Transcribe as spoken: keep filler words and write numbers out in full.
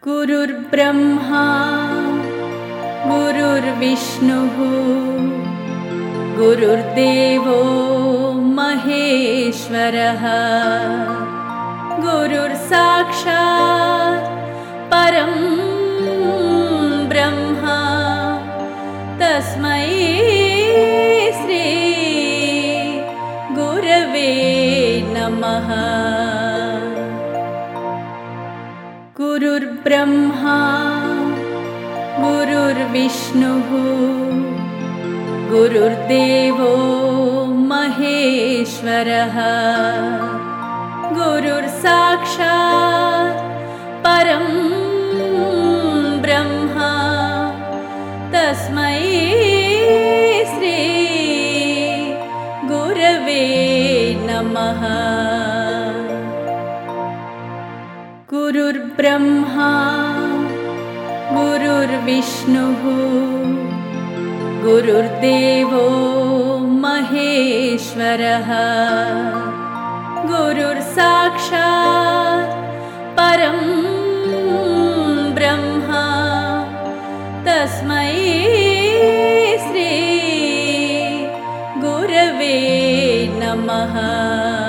गुरुर्ब्रह्मा गुरुर्विष्णुः गुरुर्देवो महेश्वरः गुरुर्साक्षात् परं ब्रह्म तस्मै श्री गुरवे नमः। गुरुर्ब्रह्मा गुरुर्विष्णुः गुरुर्देवो महेश्वरः गुरुर्साक्षात् परं ब्रह्म तस्मै श्री गुरवे नमः। गुरुर्ब्रह्मा गुरुर्विष्णुः गुरुर्देवो महेश्वरः गुरुर्साक्षात् परं ब्रह्म तस्मै श्री गुरवे नमः।